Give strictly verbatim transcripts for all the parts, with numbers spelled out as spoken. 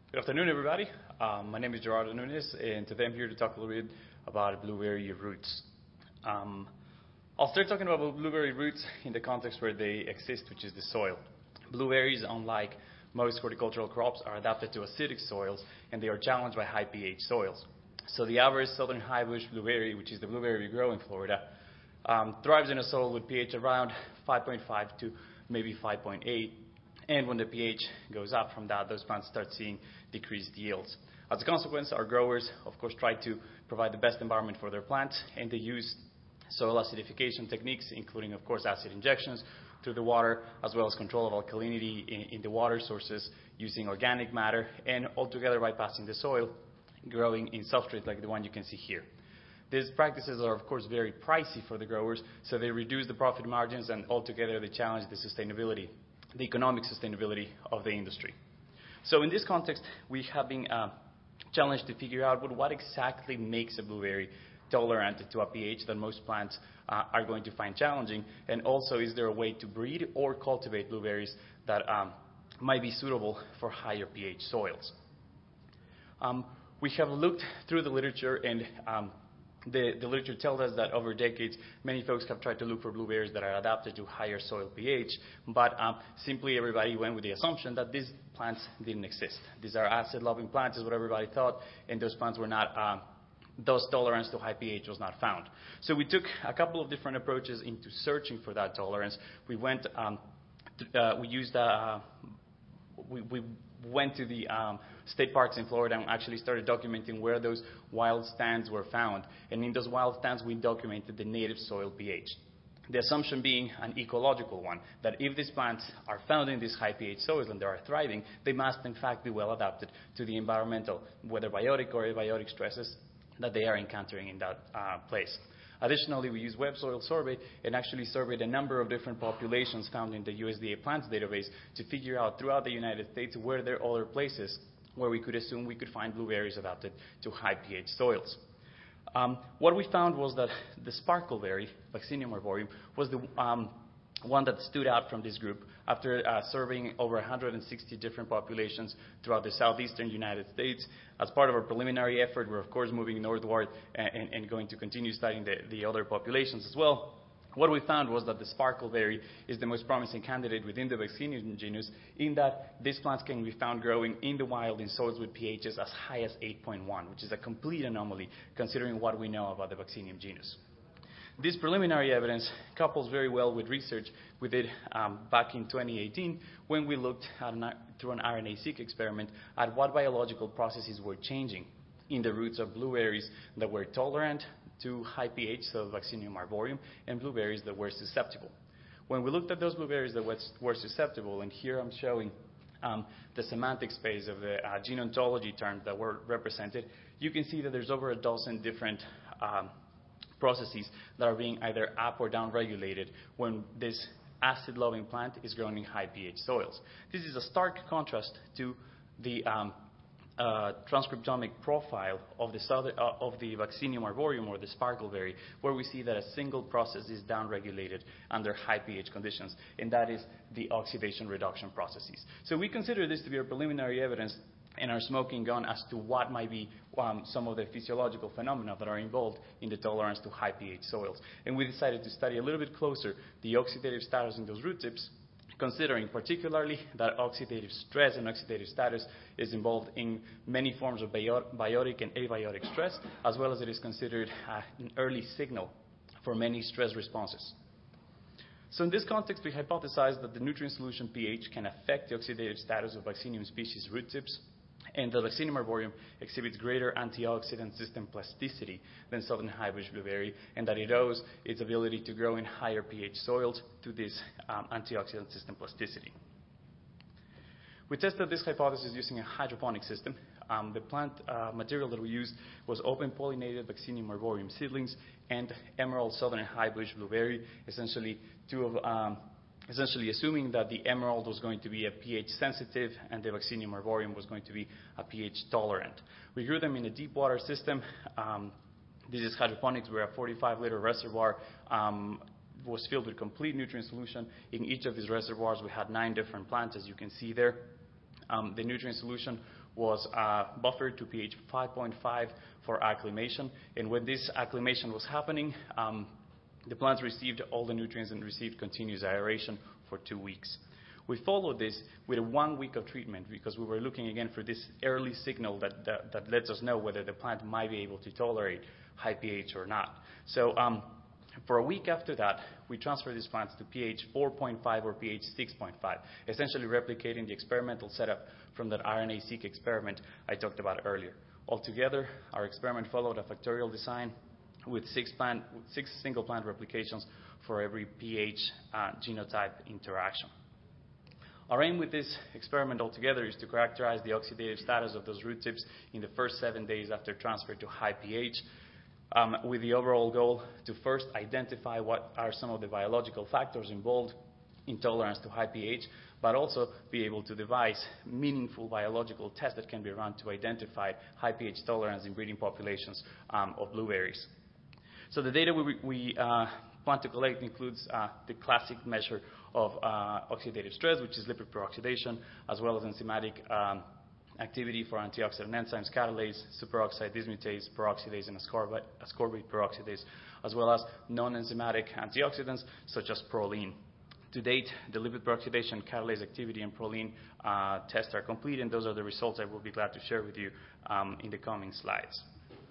Good afternoon, everybody. Um, my name is Gerardo Nunez, and today I'm here to talk a little bit about blueberry roots. Um, I'll start talking about blueberry roots in the context where they exist, which is the soil. Blueberries, unlike most horticultural crops, are adapted to acidic soils, and they are challenged by high pH soils. So the average southern highbush blueberry, which is the blueberry we grow in Florida, um, thrives in a soil with pH around five point five to maybe five point eight. And when the pH goes up from that, those plants start seeing decreased yields. As a consequence, our growers, of course, try to provide the best environment for their plants, and they use soil acidification techniques, including, of course, acid injections through the water, as well as control of alkalinity in, in the water sources using organic matter, and altogether bypassing the soil, growing in substrate like the one you can see here. These practices are, of course, very pricey for the growers, so they reduce the profit margins, and altogether they challenge the sustainability the economic sustainability of the industry. So in this context, we have been uh, challenged to figure out what, what exactly makes a blueberry tolerant to a pH that most plants uh, are going to find challenging, and also is there a way to breed or cultivate blueberries that um, might be suitable for higher pH soils. Um, we have looked through the literature, and um, The, the literature tells us that over decades, many folks have tried to look for blueberries that are adapted to higher soil pH, but um, simply everybody went with the assumption that these plants didn't exist. These are acid-loving plants, is what everybody thought, and those plants were not, um, those tolerance to high pH was not found. So we took a couple of different approaches into searching for that tolerance. We went, um, to, uh, we used, uh, we, we went to the um, state parks in Florida and actually started documenting where those wild stands were found. And in those wild stands, we documented the native soil pH. The assumption being an ecological one, that if these plants are found in these high pH soils and they are thriving, they must in fact be well adapted to the environmental, whether biotic or abiotic stresses that they are encountering in that uh, place. Additionally, we use Web Soil Survey and actually surveyed a number of different populations found in the U S D A plants database to figure out throughout the United States where there are other places where we could assume we could find blueberries adapted to high pH soils. Um, what we found was that the sparkleberry, Vaccinium arboreum, was the um, one that stood out from this group after uh, surveying over one hundred sixty different populations throughout the southeastern United States. As part of our preliminary effort, we're of course moving northward and, and, and going to continue studying the, the other populations as well. What we found was that the sparkleberry is the most promising candidate within the Vaccinium genus, in that these plants can be found growing in the wild in soils with pHs as high as eight point one, which is a complete anomaly considering what we know about the Vaccinium genus. This preliminary evidence couples very well with research we did um, back in twenty eighteen when we looked at an, through an R N A-seq experiment at what biological processes were changing in the roots of blueberries that were tolerant to high pH, so Vaccinium arboreum, and blueberries that were susceptible. When we looked at those blueberries that was, were susceptible, and here I'm showing um, the semantic space of the uh, gene ontology terms that were represented, you can see that there's over a dozen different um, processes that are being either up or down regulated when this acid-loving plant is grown in high pH soils. This is a stark contrast to the um, uh, transcriptomic profile of the, southern, uh, of the Vaccinium arboreum or the sparkleberry, where we see that a single process is down-regulated under high pH conditions, and that is the oxidation reduction processes. So we consider this to be a preliminary evidence in our smoking gun as to what might be um, some of the physiological phenomena that are involved in the tolerance to high pH soils. And we decided to study a little bit closer the oxidative status in those root tips, considering particularly that oxidative stress and oxidative status is involved in many forms of bio biotic and abiotic stress, as well as it is considered uh, an early signal for many stress responses. So in this context, we hypothesized that the nutrient solution pH can affect the oxidative status of Vaccinium species root tips, and the Vaccinium arboreum exhibits greater antioxidant system plasticity than southern highbush blueberry, and that it owes its ability to grow in higher pH soils to this um, antioxidant system plasticity. We tested this hypothesis using a hydroponic system. Um, the plant uh, material that we used was open pollinated Vaccinium arboreum seedlings and emerald southern highbush blueberry, essentially two of um, essentially assuming that the emerald was going to be a pH sensitive and the Vaccinium arboreum was going to be a pH tolerant. We grew them in a deep water system. Um, this is hydroponics, where a forty-five liter reservoir um, was filled with complete nutrient solution. In each of these reservoirs, we had nine different plants, as you can see there. Um, the nutrient solution was uh, buffered to pH five point five for acclimation. And when this acclimation was happening, um, the plants received all the nutrients and received continuous aeration for two weeks. We followed this with a one week of treatment because we were looking again for this early signal that, that, that lets us know whether the plant might be able to tolerate high pH or not. So um, for a week after that, we transferred these plants to pH four point five or pH six point five, essentially replicating the experimental setup from that R N A-seq experiment I talked about earlier. Altogether, our experiment followed a factorial design with six, plant, six single plant replications for every pH uh, genotype interaction. Our aim with this experiment altogether is to characterize the oxidative status of those root tips in the first seven days after transfer to high pH, um, with the overall goal to first identify what are some of the biological factors involved in tolerance to high pH, but also be able to devise meaningful biological tests that can be run to identify high pH tolerance in breeding populations um, of blueberries. So the data we, we uh, plan to collect includes uh, the classic measure of uh, oxidative stress, which is lipid peroxidation, as well as enzymatic um, activity for antioxidant enzymes, catalase, superoxide dismutase, peroxidase, and ascorbate, ascorbate peroxidase, as well as non-enzymatic antioxidants such as proline. To date, the lipid peroxidation, catalase activity, and proline uh, tests are complete, and those are the results I will be glad to share with you um, in the coming slides.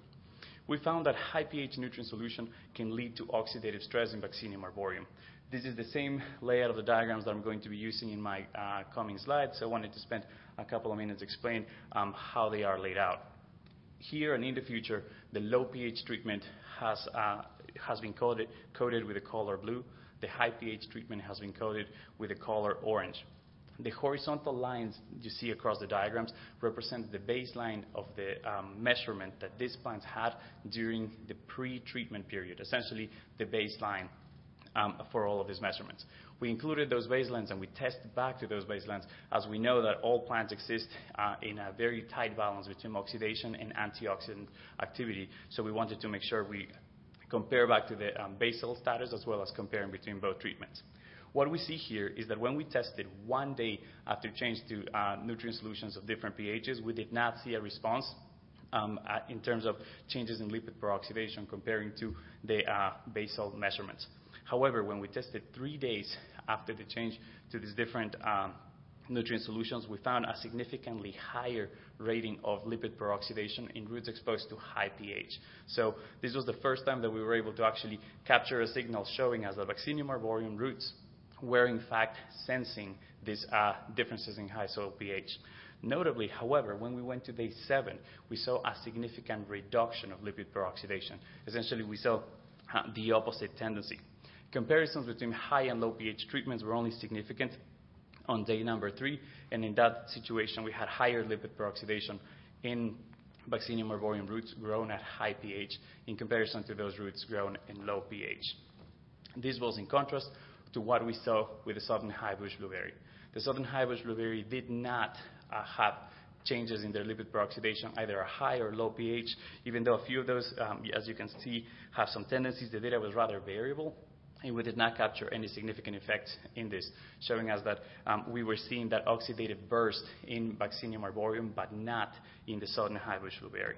We found that high pH nutrient solution can lead to oxidative stress in Vaccinium arboreum. This is the same layout of the diagrams that I'm going to be using in my uh, coming slides, so I wanted to spend a couple of minutes explain um, how they are laid out. Here and in the future, the low pH treatment has, uh, has been coded, coded with the color blue. The high pH treatment has been coded with the color orange. The horizontal lines you see across the diagrams represent the baseline of the um, measurement that these plants had during the pre-treatment period, essentially the baseline um, for all of these measurements. We included those baselines and we tested back to those baselines, as we know that all plants exist uh, in a very tight balance between oxidation and antioxidant activity. So we wanted to make sure we compare back to the um, basal status as well as comparing between both treatments. What we see here is that when we tested one day after change to uh, nutrient solutions of different pHs, we did not see a response um, uh, in terms of changes in lipid peroxidation comparing to the uh, basal measurements. However, when we tested three days after the change to these different um, nutrient solutions, we found a significantly higher rating of lipid peroxidation in roots exposed to high pH. So this was the first time that we were able to actually capture a signal showing us that Vaccinium arboreum roots were in fact sensing these uh, differences in high soil pH. Notably, however, when we went to day seven, we saw a significant reduction of lipid peroxidation. Essentially, we saw uh, the opposite tendency. Comparisons between high and low pH treatments were only significant on day number three, and in that situation, we had higher lipid peroxidation in Vaccinium arboreum roots grown at high pH in comparison to those roots grown in low pH. This was in contrast to what we saw with the southern high-bush blueberry. The southern high-bush blueberry did not uh, have changes in their lipid peroxidation, either a high or low pH, even though a few of those, um, as you can see, have some tendencies. The data was rather variable, and we did not capture any significant effects in this, showing us that um, we were seeing that oxidative burst in Vaccinium arboreum, but not in the southern high-bush blueberry.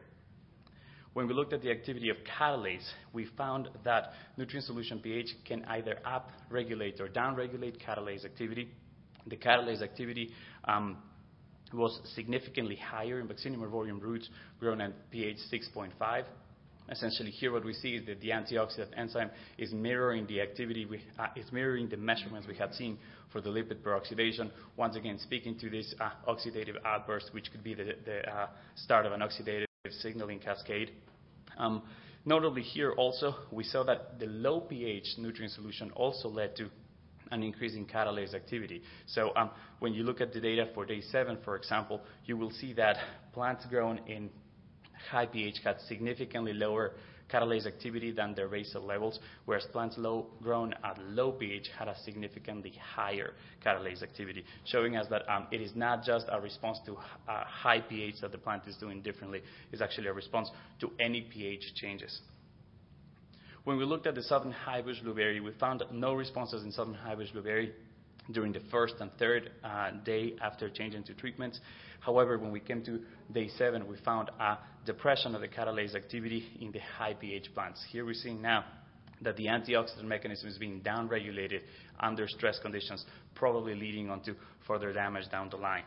When we looked at the activity of catalase, we found that nutrient solution pH can either up-regulate or down-regulate catalase activity. The catalase activity um, was significantly higher in Vaccinium arboreum roots grown at pH six point five. Essentially, here what we see is that the antioxidant enzyme is mirroring the activity, we, uh, is mirroring the measurements we had seen for the lipid peroxidation, once again speaking to this uh, oxidative outburst, which could be the, the uh, start of an oxidative signaling cascade. Um, notably here also, we saw that the low pH nutrient solution also led to an increase in catalase activity. So um, when you look at the data for day seven, for example, you will see that plants grown in high pH had significantly lower catalase activity than their basal levels, whereas plants low, grown at low pH had a significantly higher catalase activity, showing us that um, it is not just a response to uh, high pH that the plant is doing differently, it's actually a response to any pH changes. When we looked at the southern high-bush blueberry, we found no responses in southern high-bush blueberry during the first and third uh, day after changing to treatments. However, when we came to day seven, we found a depression of the catalase activity in the high pH plants. Here we're seeing now that the antioxidant mechanism is being downregulated under stress conditions, probably leading on to further damage down the line.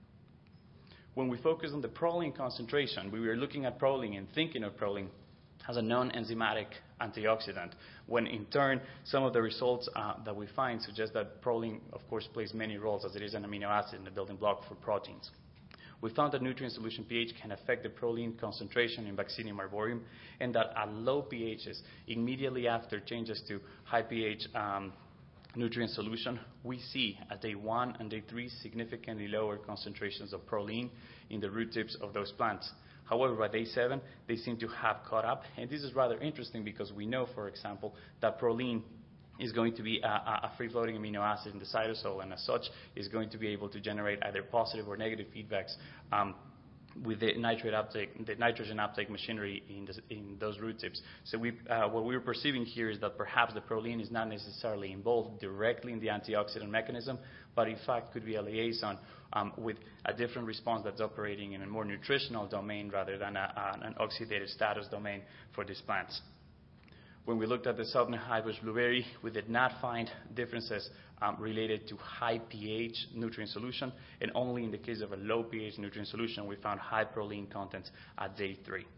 When we focus on the proline concentration, we were looking at proline and thinking of proline as a non-enzymatic antioxidant, when in turn, some of the results uh, that we find suggest that proline, of course, plays many roles as it is an amino acid and a building block for proteins. We found that nutrient solution pH can affect the proline concentration in Vaccinium arboreum, and that at low pHs, immediately after changes to high pH um, nutrient solution, we see at day one and day three significantly lower concentrations of proline in the root tips of those plants. However, by day seven, they seem to have caught up, and this is rather interesting because we know, for example, that proline is going to be a, a free-floating amino acid in the cytosol, and as such is going to be able to generate either positive or negative feedbacks um, with the nitrate uptake, the nitrogen uptake machinery in, this, in those root tips. So we, uh, what we're perceiving here is that perhaps the proline is not necessarily involved directly in the antioxidant mechanism, but in fact could be a liaison um, with a different response that's operating in a more nutritional domain rather than a, a, an oxidative status domain for these plants. When we looked at the southern high-bush blueberry, we did not find differences um, related to high pH nutrient solution, and only in the case of a low pH nutrient solution, we found high proline content at day three.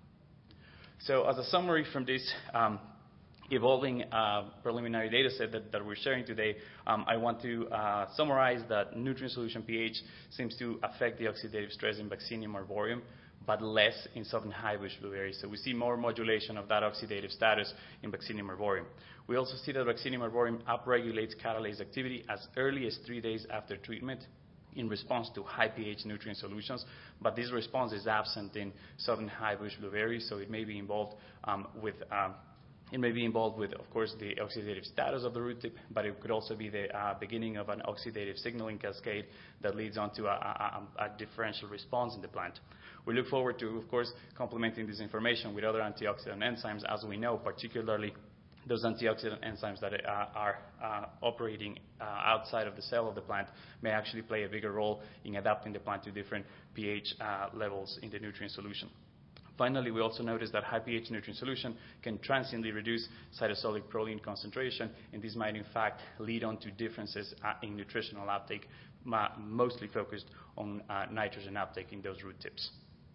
So as a summary from this um, evolving uh, preliminary data set that, that we're sharing today, um, I want to uh, summarize that nutrient solution pH seems to affect the oxidative stress in Vaccinium arboreum, but less in southern high-bush blueberries. So we see more modulation of that oxidative status in Vaccinium arboreum. We also see that Vaccinium arboreum upregulates catalase activity as early as three days after treatment in response to high pH nutrient solutions, but this response is absent in southern high-bush blueberries, so it may be involved um, with um, It may be involved with, of course, the oxidative status of the root tip, but it could also be the uh, beginning of an oxidative signaling cascade that leads on to a, a, a differential response in the plant. We look forward to, of course, complementing this information with other antioxidant enzymes, as we know, particularly those antioxidant enzymes that uh, are uh, operating uh, outside of the cell of the plant may actually play a bigger role in adapting the plant to different pH uh, levels in the nutrient solution. Finally, we also noticed that high pH nutrient solution can transiently reduce cytosolic proline concentration, and this might in fact lead on to differences uh, in nutritional uptake, mostly focused on uh, nitrogen uptake in those root tips.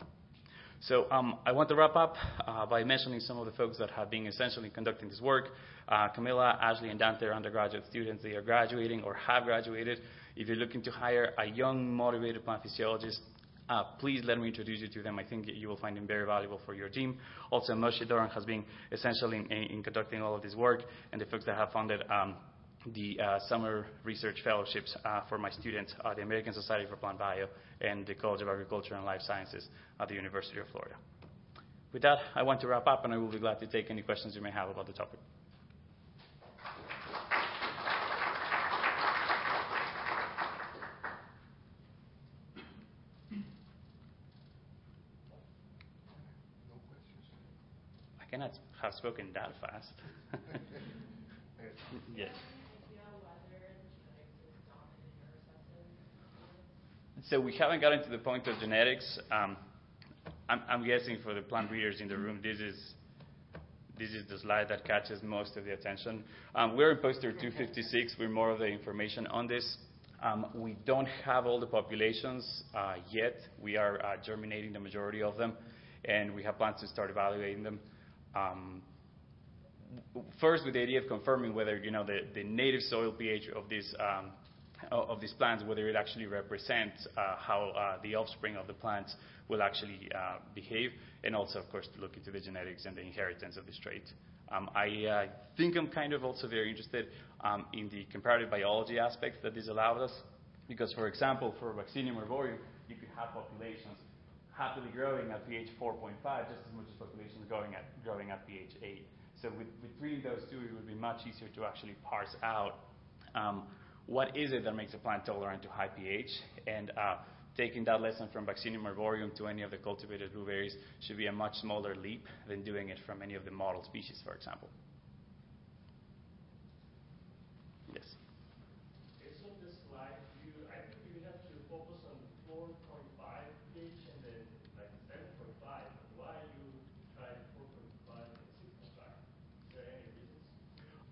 So um, I want to wrap up uh, by mentioning some of the folks that have been essentially conducting this work. Uh, Camilla, Ashley, and Dante are undergraduate students. They are graduating or have graduated. If you're looking to hire a young, motivated plant physiologist, Uh, please let me introduce you to them. I think you will find them very valuable for your team. Also, Moshe Doran has been essentially in, in conducting all of this work, and the folks that have funded um, the uh, summer research fellowships uh, for my students are the American Society for Plant Bio and the College of Agriculture and Life Sciences at the University of Florida. With that, I want to wrap up, and I will be glad to take any questions you may have about the topic. I cannot have spoken that fast. Yes. So we haven't gotten to the point of genetics. Um, I'm, I'm guessing for the plant breeders in the room, this is this is the slide that catches most of the attention. Um, we're in poster two fifty-six. We're more of the information on this. Um, we don't have all the populations uh, yet. We are uh, germinating the majority of them, and we have plans to start evaluating them. Um, first, with the idea of confirming whether you know the, the native soil pH of these um, of these plants, whether it actually represents uh, how uh, the offspring of the plants will actually uh, behave, and also, of course, to look into the genetics and the inheritance of this trait. Um, I uh, think I'm kind of also very interested um, in the comparative biology aspects that this allows us, because, for example, for Vaccinium arboreum, you could have populations happily growing at pH four point five, just as much as populations growing at, growing at pH eight. So with, between those two, it would be much easier to actually parse out um, what is it that makes a plant tolerant to high pH, and uh, taking that lesson from Vaccinium arboreum to any of the cultivated blueberries should be a much smaller leap than doing it from any of the model species, for example. Yes? Is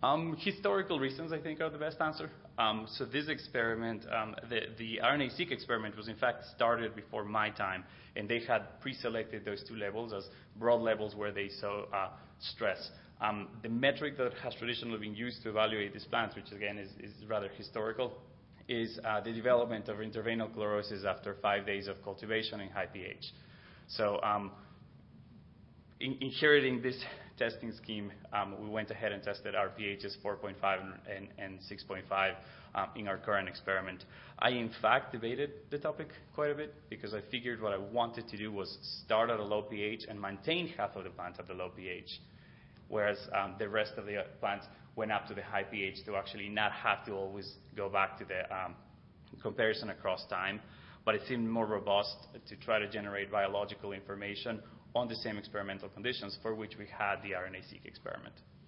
Um, historical reasons, I think, are the best answer. Um, so this experiment, um, the, the RNA-seq experiment was in fact started before my time, and they had pre-selected those two levels as broad levels where they saw uh, stress. Um, the metric that has traditionally been used to evaluate these plants, which again is, is rather historical, is uh, the development of intraveinal chlorosis after five days of cultivation in high pH. So um, in, inheriting this testing scheme, um, we went ahead and tested our pHs four point five and, and six point five um, in our current experiment. I, in fact, debated the topic quite a bit because I figured what I wanted to do was start at a low pH and maintain half of the plant at the low pH, whereas um, the rest of the plants went up to the high pH to actually not have to always go back to the um, comparison across time. But it seemed more robust to try to generate biological information on the same experimental conditions for which we had the RNA-seq experiment.